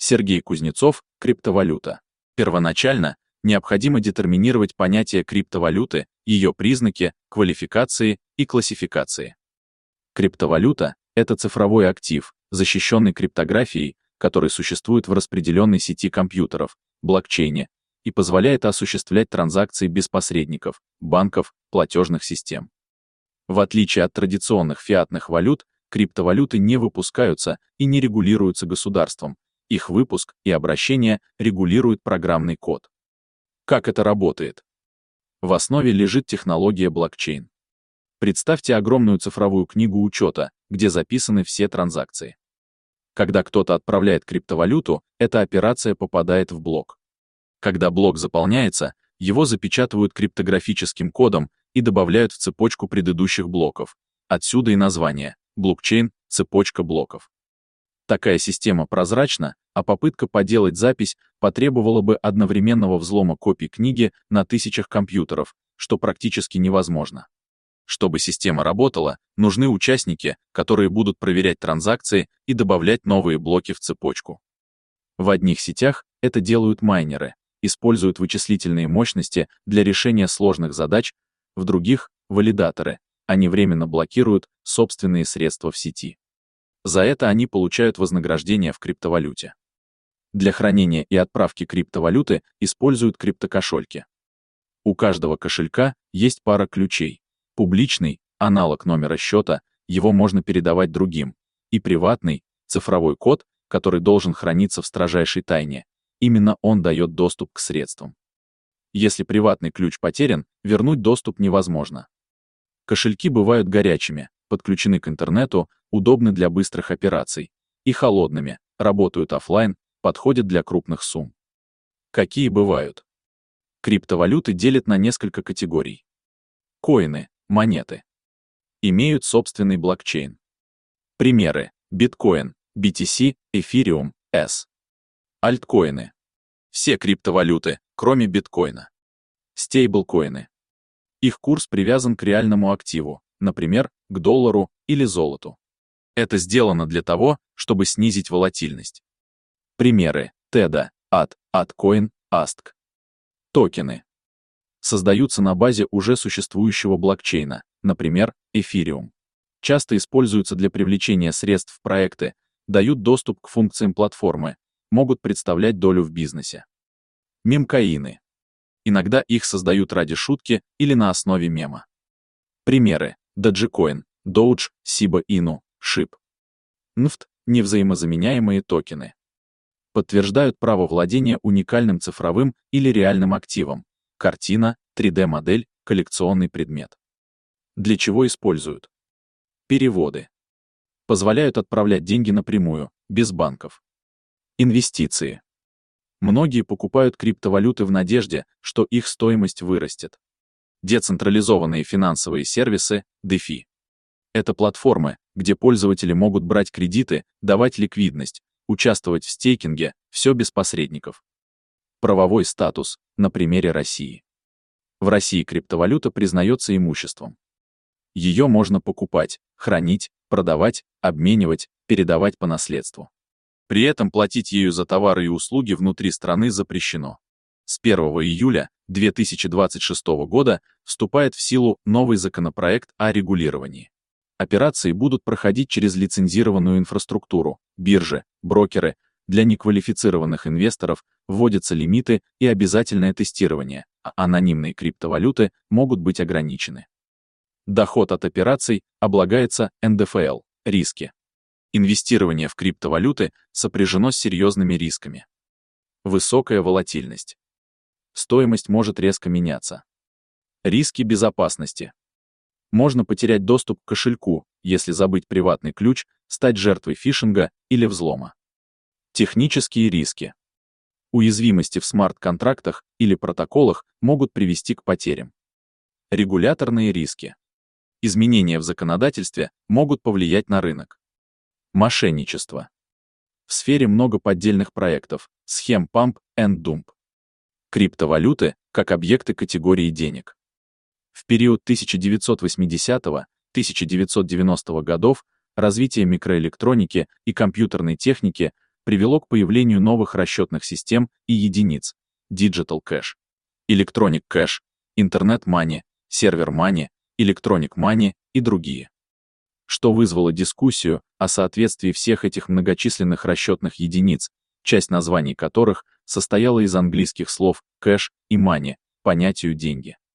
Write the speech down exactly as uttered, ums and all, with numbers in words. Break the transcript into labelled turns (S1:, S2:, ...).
S1: Сергей Кузнецов, криптовалюта. Первоначально необходимо детерминировать понятие криптовалюты, ее признаки, квалификации и классификации. Криптовалюта — это цифровой актив, защищенный криптографией, который существует в распределенной сети компьютеров, блокчейне, и позволяет осуществлять транзакции без посредников, банков, платежных систем. В отличие от традиционных фиатных валют, криптовалюты не выпускаются и не регулируются государством. Их выпуск и обращение регулирует программный код. Как это работает? В основе лежит технология блокчейн. Представьте огромную цифровую книгу учета, где записаны все транзакции. Когда кто-то отправляет криптовалюту, эта операция попадает в блок. Когда блок заполняется, его запечатывают криптографическим кодом и добавляют в цепочку предыдущих блоков. Отсюда и название — блокчейн, цепочка блоков. Такая система прозрачна, а попытка поделать запись потребовала бы одновременного взлома копий книги на тысячах компьютеров, что практически невозможно. Чтобы система работала, нужны участники, которые будут проверять транзакции и добавлять новые блоки в цепочку. В одних сетях это делают майнеры, используют вычислительные мощности для решения сложных задач, в других — валидаторы, они временно блокируют собственные средства в сети. За это они получают вознаграждение в криптовалюте. Для хранения и отправки криптовалюты используют криптокошельки. У каждого кошелька есть пара ключей. Публичный — аналог номера счета, его можно передавать другим, и приватный — цифровой код, который должен храниться в строжайшей тайне. Именно он дает доступ к средствам. Если приватный ключ потерян, вернуть доступ невозможно. Кошельки бывают горячими, подключены к интернету, удобны для быстрых операций, и холодными, работают офлайн, подходят для крупных сумм. Какие бывают? Криптовалюты делят на несколько категорий. Коины, монеты. Имеют собственный блокчейн. Примеры: биткоин, би ти си, эфириум, эс. Альткоины. Все криптовалюты, кроме биткоина. Стейблкоины. Их курс привязан к реальному активу, например, к доллару или золоту. Это сделано для того, чтобы снизить волатильность. Примеры: теда, ад, аткоин, астк. Токены. Создаются на базе уже существующего блокчейна, например, эфириум. Часто используются для привлечения средств в проекты, дают доступ к функциям платформы, могут представлять долю в бизнесе. Мемкоины. Иногда их создают ради шутки или на основе мема. Примеры: Dogecoin, Doge, Shiba Inu, шип. эн эф ти – невзаимозаменяемые токены. Подтверждают право владения уникальным цифровым или реальным активом. Картина, три дэ модель, коллекционный предмет. Для чего используют? Переводы. Позволяют отправлять деньги напрямую, без банков. Инвестиции. Многие покупают криптовалюты в надежде, что их стоимость вырастет. Децентрализованные финансовые сервисы, дефи. Это платформы, где пользователи могут брать кредиты, давать ликвидность, участвовать в стейкинге, все без посредников. Правовой статус, на примере России. В России криптовалюта признается имуществом. Ее можно покупать, хранить, продавать, обменивать, передавать по наследству. При этом платить ею за товары и услуги внутри страны запрещено. С первого июля две тысячи двадцать шестого года вступает в силу новый законопроект о регулировании. Операции будут проходить через лицензированную инфраструктуру, биржи, брокеры. Для неквалифицированных инвесторов вводятся лимиты и обязательное тестирование, а анонимные криптовалюты могут быть ограничены. Доход от операций облагается эн дэ эф эл, риски. Инвестирование в криптовалюты сопряжено с серьезными рисками. Высокая волатильность. Стоимость может резко меняться. Риски безопасности. Можно потерять доступ к кошельку, если забыть приватный ключ, стать жертвой фишинга или взлома. Технические риски. Уязвимости в смарт-контрактах или протоколах могут привести к потерям. Регуляторные риски. Изменения в законодательстве могут повлиять на рынок. Мошенничество. В сфере много поддельных проектов, схем памп энд думп. Криптовалюты как объекты категории денег. В период тысяча девятьсот восьмидесятого — тысяча девятьсот девяностого годов развитие микроэлектроники и компьютерной техники привело к появлению новых расчетных систем и единиц: Digital Cash, Electronic Cash, Internet Money, Server Money, Electronic Money и другие. Что вызвало дискуссию о соответствии всех этих многочисленных расчетных единиц, часть названий которых состояла из английских слов cash и money, понятию деньги.